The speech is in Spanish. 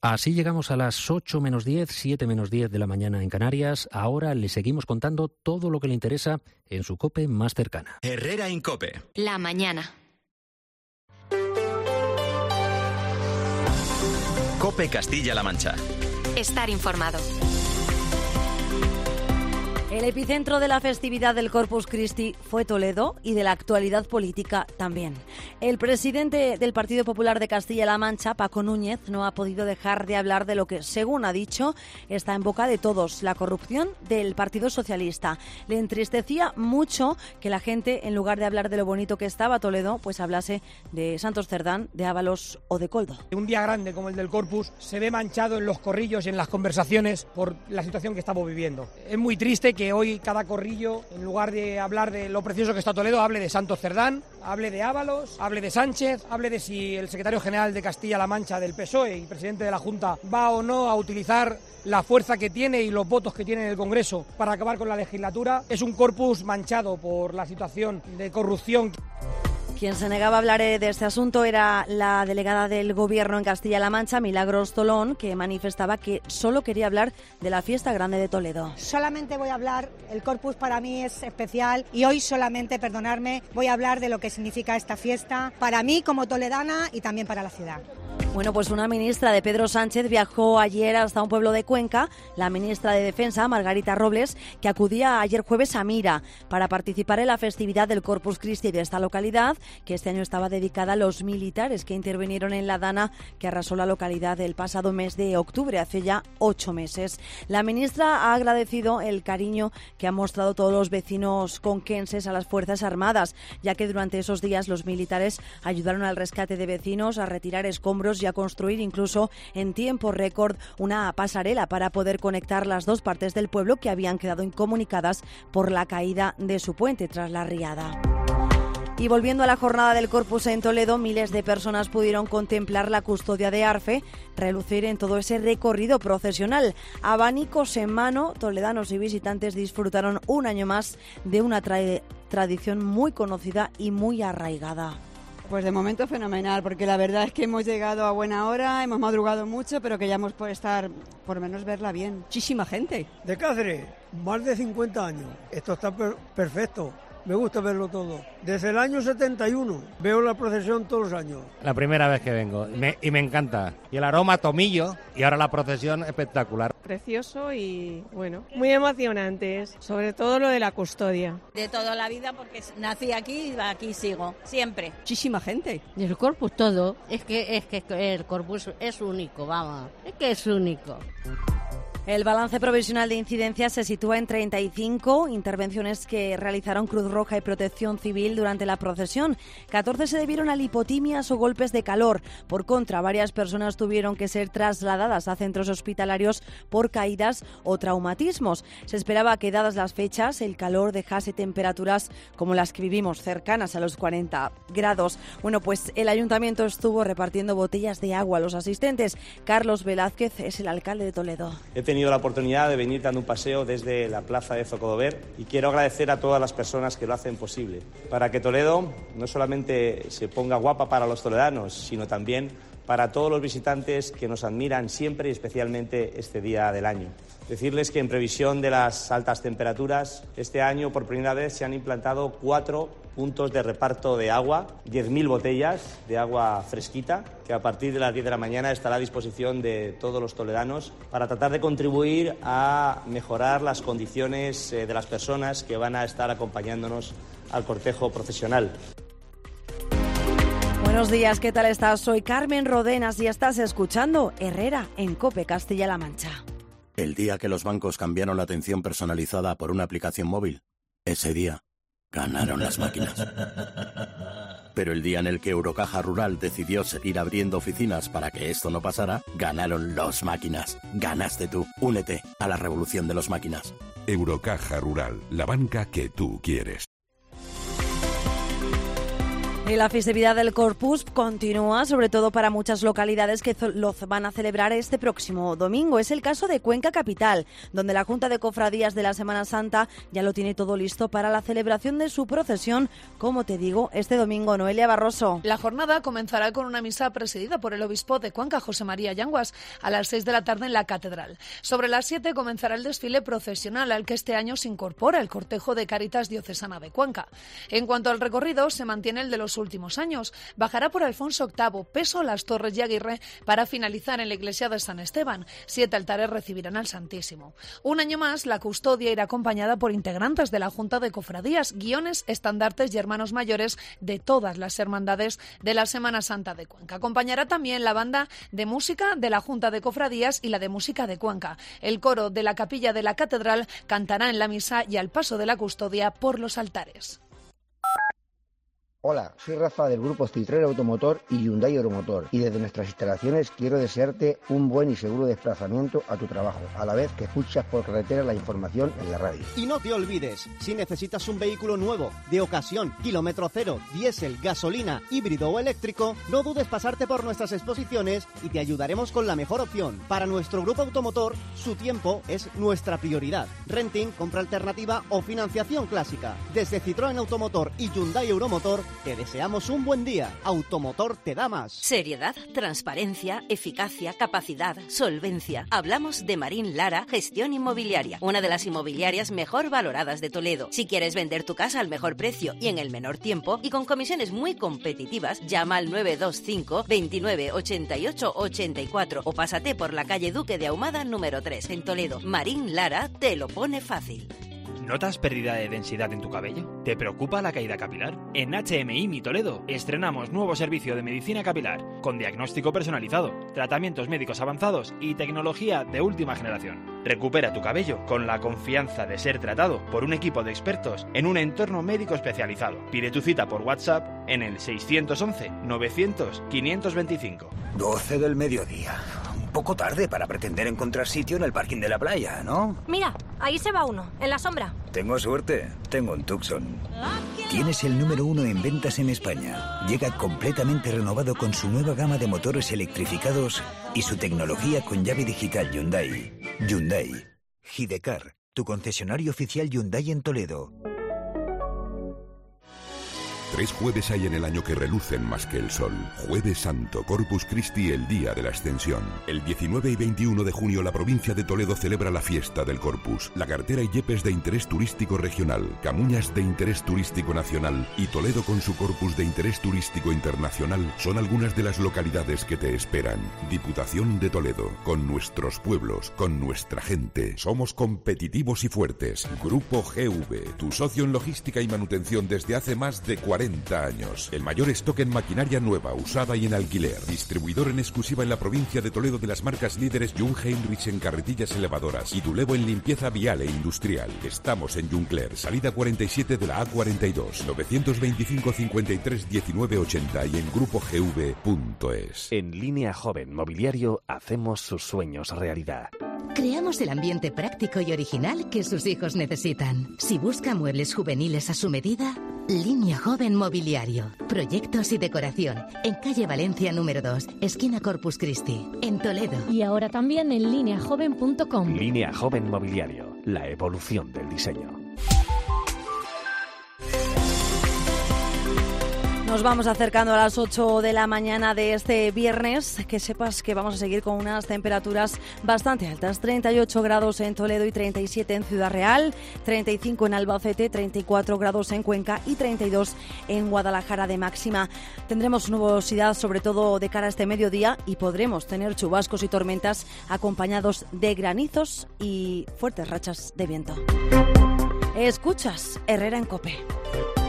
Así llegamos a las 8 menos 10, 7 menos 10 de la mañana en Canarias. Ahora le seguimos contando todo lo que le interesa en su COPE más cercana. Herrera en COPE. La mañana. COPE Castilla-La Mancha. Estar informado. El epicentro de la festividad del Corpus Christi fue Toledo y de la actualidad política también. El presidente del Partido Popular de Castilla-La Mancha, Paco Núñez, no ha podido dejar de hablar de lo que, según ha dicho, está en boca de todos, la corrupción del Partido Socialista. Le entristecía mucho que la gente, en lugar de hablar de lo bonito que estaba Toledo, pues hablase de Santos Cerdán, de Ábalos o de Coldo. Un día grande como el del Corpus se ve manchado en los corrillos y en las conversaciones por la situación que estamos viviendo. Es muy triste que hoy cada corrillo, en lugar de hablar de lo precioso que está Toledo, hable de Santos Cerdán, hable de Ábalos, hable de Sánchez, hable de si el secretario general de Castilla-La Mancha del PSOE y presidente de la Junta va o no a utilizar la fuerza que tiene y los votos que tiene en el Congreso para acabar con la legislatura. Es un Corpus manchado por la situación de corrupción. Quien se negaba a hablar de este asunto era la delegada del Gobierno en Castilla-La Mancha, Milagros Tolón, que manifestaba que solo quería hablar de la fiesta grande de Toledo. Solamente voy a hablar, el Corpus para mí es especial y hoy solamente, perdonadme, voy a hablar de lo que significa esta fiesta para mí como toledana y también para la ciudad. Bueno, pues una ministra de Pedro Sánchez viajó ayer hasta un pueblo de Cuenca, la ministra de Defensa, Margarita Robles, que acudía ayer jueves a Mira para participar en la festividad del Corpus Christi de esta localidad, que este año estaba dedicada a los militares que intervinieron en la dana que arrasó la localidad el pasado mes de octubre, hace ya 8 meses. La ministra ha agradecido el cariño que han mostrado todos los vecinos conquenses a las Fuerzas Armadas, ya que durante esos días los militares ayudaron al rescate de vecinos, a retirar escombros y a construir incluso en tiempo récord una pasarela para poder conectar las dos partes del pueblo que habían quedado incomunicadas por la caída de su puente tras la riada. Y volviendo a la jornada del Corpus en Toledo, miles de personas pudieron contemplar la custodia de Arfe relucir en todo ese recorrido procesional. Abanicos en mano, toledanos y visitantes disfrutaron un año más de una tradición muy conocida y muy arraigada. Pues de momento fenomenal, porque la verdad es que hemos llegado a buena hora, hemos madrugado mucho, pero que ya hemos podido estar, por lo menos verla bien. Muchísima gente. De Cáceres, más de 50 años. Esto está perfecto. Me gusta verlo todo. Desde el año 71 veo la procesión todos los años. La primera vez que vengo y me encanta. Y el aroma tomillo y ahora la procesión espectacular. Precioso y bueno, muy emocionante, sobre todo lo de la custodia. De toda la vida porque nací aquí y aquí sigo, siempre. Muchísima gente. Y el Corpus todo, es que el Corpus es único, vamos, es que es único. El balance provisional de incidencias se sitúa en 35 intervenciones que realizaron Cruz Roja y Protección Civil durante la procesión. 14 se debieron a lipotimias o golpes de calor. Por contra, varias personas tuvieron que ser trasladadas a centros hospitalarios por caídas o traumatismos. Se esperaba que, dadas las fechas, el calor dejase temperaturas como las que vivimos, cercanas a los 40 grados. Bueno, pues el ayuntamiento estuvo repartiendo botellas de agua a los asistentes. Carlos Velázquez es el alcalde de Toledo. He tenido la oportunidad de venir dando un paseo desde la plaza de Zocodover y quiero agradecer a todas las personas que lo hacen posible para que Toledo no solamente se ponga guapa para los toledanos, sino también para todos los visitantes que nos admiran siempre y especialmente este día del año. Decirles que en previsión de las altas temperaturas, este año por primera vez se han implantado 4 puntos de reparto de agua, 10.000 botellas de agua fresquita, que a partir de las 10 de la mañana estará a disposición de todos los toledanos para tratar de contribuir a mejorar las condiciones de las personas que van a estar acompañándonos al cortejo procesional. Buenos días, ¿qué tal estás? Soy Carmen Rodenas y estás escuchando Herrera en COPE Castilla-La Mancha. El día que los bancos cambiaron la atención personalizada por una aplicación móvil, ese día ganaron las máquinas. Pero el día en el que Eurocaja Rural decidió seguir abriendo oficinas para que esto no pasara, ganaron los máquinas. Ganaste tú. Únete a la revolución de los máquinas. Eurocaja Rural, la banca que tú quieres. Y la festividad del Corpus continúa, sobre todo para muchas localidades que lo van a celebrar este próximo domingo. Es el caso de Cuenca Capital, donde la Junta de Cofradías de la Semana Santa ya lo tiene todo listo para la celebración de su procesión, como te digo, este domingo. Noelia Barroso. La jornada comenzará con una misa presidida por el obispo de Cuenca, José María Yanguas, a las 6 de la tarde en la catedral. Sobre las 7 comenzará el desfile procesional, al que este año se incorpora el cortejo de Cáritas Diocesana de Cuenca. En cuanto al recorrido, se mantiene el de los últimos años. Bajará por Alfonso VIII, Peso, Las Torres y Aguirre para finalizar en la iglesia de San Esteban. 7 altares recibirán al Santísimo. Un año más, la custodia irá acompañada por integrantes de la Junta de Cofradías, guiones, estandartes y hermanos mayores de todas las hermandades de la Semana Santa de Cuenca. Acompañará también la banda de música de la Junta de Cofradías y la de música de Cuenca. El coro de la capilla de la catedral cantará en la misa y al paso de la custodia por los altares. Hola, soy Rafa del grupo Citroën Automotor y Hyundai Euromotor, y desde nuestras instalaciones quiero desearte un buen y seguro desplazamiento a tu trabajo, a la vez que escuchas por carretera la información en la radio. Y no te olvides, si necesitas un vehículo nuevo, de ocasión, kilómetro cero, diésel, gasolina, híbrido o eléctrico, no dudes pasarte por nuestras exposiciones y te ayudaremos con la mejor opción. Para nuestro grupo automotor, su tiempo es nuestra prioridad. Renting, compra alternativa o financiación clásica. Desde Citroën Automotor y Hyundai Euromotor, te deseamos un buen día. Automotor te da más. Seriedad, transparencia, eficacia, capacidad, solvencia. Hablamos de Marín Lara Gestión Inmobiliaria, una de las inmobiliarias mejor valoradas de Toledo. Si quieres vender tu casa al mejor precio y en el menor tiempo y con comisiones muy competitivas, llama al 925 29 88 84 o pásate por la calle Duque de Ahumada número 3 en Toledo. Marín Lara te lo pone fácil. ¿Notas pérdida de densidad en tu cabello? ¿Te preocupa la caída capilar? En HMI Mi Toledo estrenamos nuevo servicio de medicina capilar con diagnóstico personalizado, tratamientos médicos avanzados y tecnología de última generación. Recupera tu cabello con la confianza de ser tratado por un equipo de expertos en un entorno médico especializado. Pide tu cita por WhatsApp en el 611 900 525. 12 del mediodía. Un poco tarde para pretender encontrar sitio en el parking de la playa, ¿no? Mira, ahí se va uno, en la sombra. Tengo suerte, tengo un Tucson. Tienes el número 1 en ventas en España. Llega completamente renovado con su nueva gama de motores electrificados y su tecnología con llave digital Hyundai. Hyundai. Gidecar, tu concesionario oficial Hyundai en Toledo. 3 jueves hay en el año que relucen más que el sol. Jueves Santo, Corpus Christi, el día de la Ascensión. El 19 y 21 de junio la provincia de Toledo celebra la fiesta del Corpus. La Cartera y Yepes de interés turístico regional, Camuñas de interés turístico nacional y Toledo con su Corpus de interés turístico internacional son algunas de las localidades que te esperan. Diputación de Toledo, con nuestros pueblos, con nuestra gente. Somos competitivos y fuertes. Grupo GV, tu socio en logística y manutención desde hace más de 40 años. El mayor stock en maquinaria nueva, usada y en alquiler. Distribuidor en exclusiva en la provincia de Toledo de las marcas líderes Jung Heinrich en carretillas elevadoras y Dulevo en limpieza vial e industrial. Estamos en Juncler, salida 47 de la A42, 925 53 19 80 y en grupogv.es. En Línea Joven Mobiliario hacemos sus sueños realidad. Creamos el ambiente práctico y original que sus hijos necesitan. Si busca muebles juveniles a su medida, Línea Joven Mobiliario. Proyectos y decoración. En calle Valencia número 2, esquina Corpus Christi, en Toledo. Y ahora también en lineajoven.com. Línea Joven Mobiliario. La evolución del diseño. Nos vamos acercando a las 8 de la mañana de este viernes. Que sepas que vamos a seguir con unas temperaturas bastante altas. 38 grados en Toledo y 37 en Ciudad Real, 35 en Albacete, 34 grados en Cuenca y 32 en Guadalajara de máxima. Tendremos nubosidad sobre todo de cara a este mediodía y podremos tener chubascos y tormentas acompañados de granizos y fuertes rachas de viento. Escuchas Herrera en COPE.